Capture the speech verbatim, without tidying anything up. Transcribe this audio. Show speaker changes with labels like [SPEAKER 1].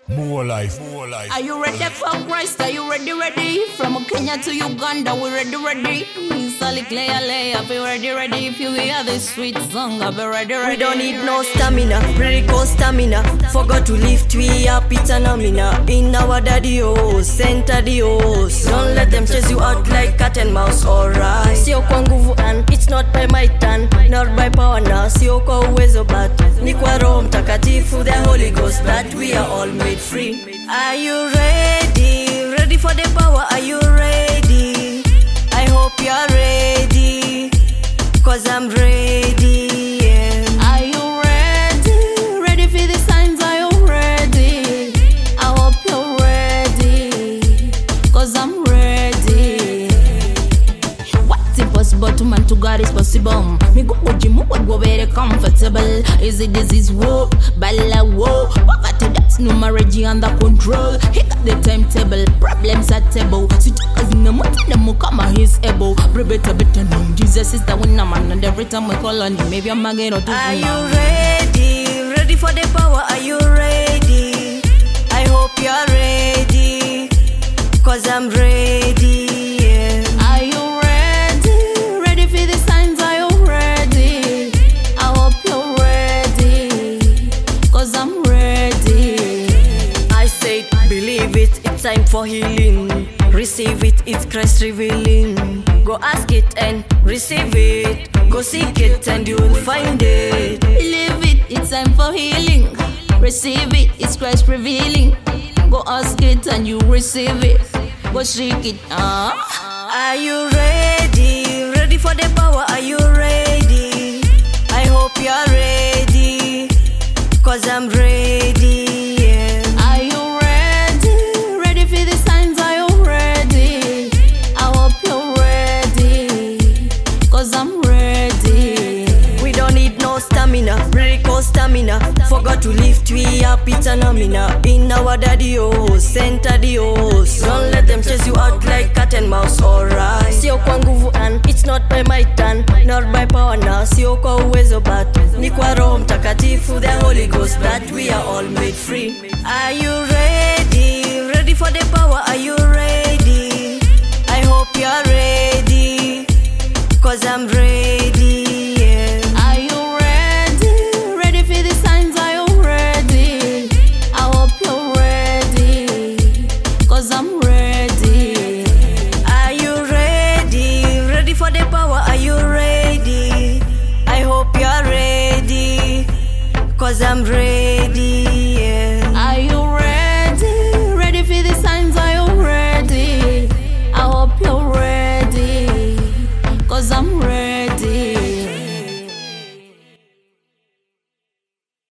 [SPEAKER 1] More life, more life.
[SPEAKER 2] Are you ready for Christ? Are you ready, ready? From Kenya to Uganda, we ready, ready. Sally Clay, I'll be ready, ready. If you hear this sweet song, I'll be ready, ready.
[SPEAKER 3] We don't need no stamina, lyrical stamina. Forgot to lift, we up, it's an amina. In our daddy oh, center the host. Don't let them chase you out like cat and mouse, alright. Sio kwa nguvu and it's not by my turn, not by power now. Sio kwa uwezo but ni kwa Roho Mtakatifu, the Holy Ghost, that we are all made free. Are you ready? Ready for the power? Are you ready? I hope you're ready, cause I'm ready, yeah.
[SPEAKER 2] Are you ready? Ready for the signs? Are you ready? I hope you're ready, cause I'm ready. What's impossible to man, to God is possible. Me go with you, move go very comfortable. Is it disease? Whoa, bala whoa. Poverty, that's numerology under control. He got the timetable, problems at table. So just in the mountain, the mukama he's able. Better, better known. Jesus is the winner man, and every time we call on him, maybe I'm again or two.
[SPEAKER 3] Are you ready? Ready for the power? Are you ready? I hope you're ready, cause I'm ready, yeah.
[SPEAKER 2] Are you ready? Ready for the signs? Are you ready? I hope you're ready, cause I'm ready.
[SPEAKER 3] I said believe it, it's time for healing. Receive it, it's Christ revealing. Go ask it and receive it. Go seek it and you'll find it.
[SPEAKER 2] Believe it, it's time for healing. Receive it, it's Christ revealing. Go ask it and you receive it. Go seek it, ah.
[SPEAKER 3] Are you ready? Ready for the power? Are you ready? I hope you're ready, cause I'm ready, yeah.
[SPEAKER 2] Are you ready? Ready for the signs? Are you ready? I hope you're ready, cause I'm ready.
[SPEAKER 3] We don't need no stamina, lyrical stamina. Forgot to lift, we up, it's an amina. In our daddy oh, center the host. Don't let them chase you out like cat and mouse, alright. Sio kwa nguvu and it's not by my turn, not by power now. Sio kwa uwezo but ni kwa Roho Mtakatifu, the Holy Ghost, that we are all made free. Are you